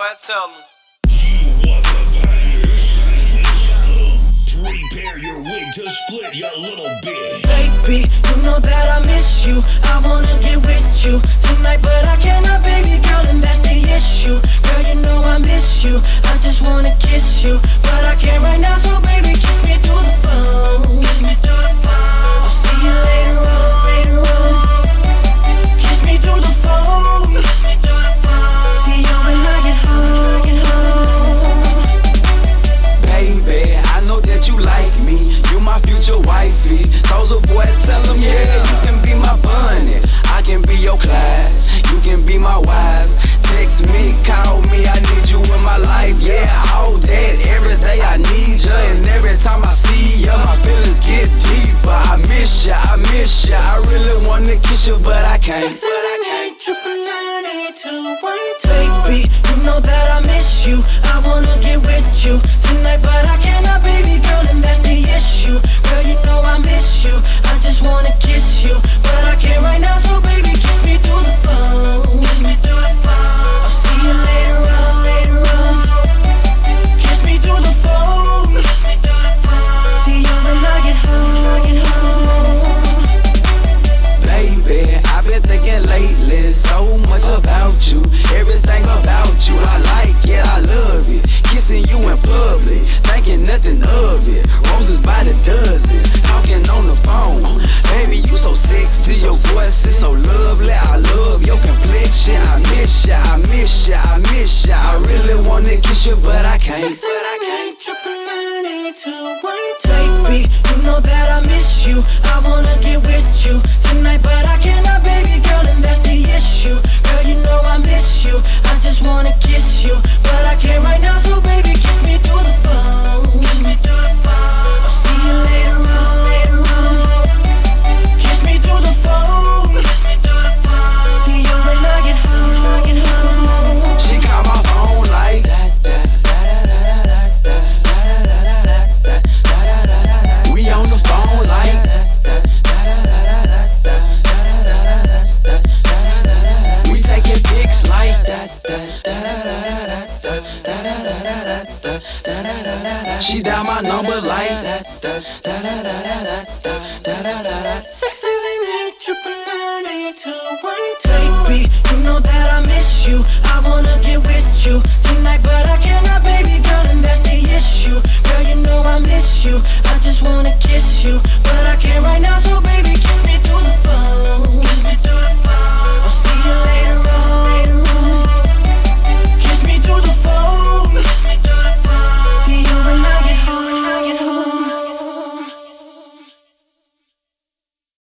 boy, tell him. You want the pain? Prepare your wig to split your little bit. Baby, you know that I miss you. I wanna get with you tonight, but I cannot, baby girl, and that's the issue. Girl, you know I miss you. I just wanna kiss you, but I can't right now, so baby, kiss me through the phone. Kiss me through the phone. I'll see you later on, later on. Kiss me through the phone. Kiss me through the phone. See you when I get home, get home. Baby, I know that you like me. You my future wifey. Soulja boy, tell him, yeah, you can be my bunny. I can be your Clyde. You can be my wife. Text me, call me, I need you in my life. Yeah, all that, every day I need you. And every time I see you, my feelings get deeper. I miss you, I miss you. I really wanna kiss you, but I can't. 6, 7, 8, 9, 8, 2, 1, 2. Baby, you know that I miss you. I wanna get with you tonight, but I cannot, baby girl, and that's the issue. Girl, you know I miss you. I just wanna kiss you, but I can't right now, so baby, kiss me through the phone. Kiss me through the phone. I'll see you later on, later on. Kiss me through the phone. Kiss me through the phone. See you when I get home, get home. Baby, I've been thinking lately so much about you. Everything about you, I like it, I love it. Kissing you in public, thinking nothing of it. Roses by the dozen, talking on the phone. Baby, you so sexy, your voice is so lovely. I love your complexion. I miss ya, I miss ya, I miss ya. I really wanna kiss you, but I can't. 6, 7, 8, 9, 8, 2, 1, 2. Baby, you know that I miss you. I wanna get with you tonight, but I cannot, baby girl, and that's the issue. Girl, you know I miss you. I just wanna kiss you, but I can't right now, so baby, kiss me through the phone. Kiss me through the phone. I'll see you later on, later on. Kiss me through the phone. Kiss me through the phone. See you when I get home, get home. She call my phone like we on the phone like we taking pics like she dial my number like 6, 7, 8, 9, 8, 2, 1, 2. Baby, you know that I miss you.